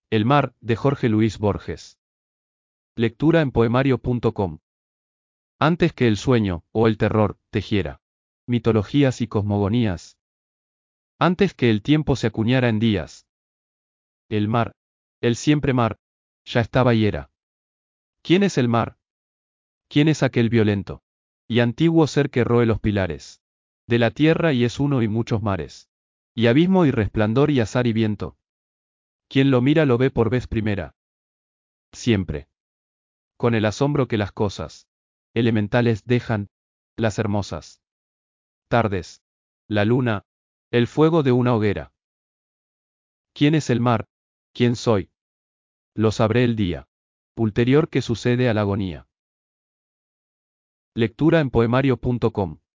El mar, de Jorge Luis Borges. Lectura en poemario.com. Antes que el sueño, o el terror, tejiera mitologías y cosmogonías. Antes que el tiempo se acuñara en días. El mar, el siempre mar, ya estaba y era. ¿Quién es el mar? ¿Quién es aquel violento y antiguo ser que roe los pilares de la tierra y es uno y muchos mares? Y abismo y resplandor y azar y viento. Quien lo mira lo ve por vez primera. Siempre. Con el asombro que las cosas elementales dejan, las hermosas tardes, la luna, el fuego de una hoguera. ¿Quién es el mar? ¿Quién soy? Lo sabré el día ulterior que sucede a la agonía. Lectura en poemario.com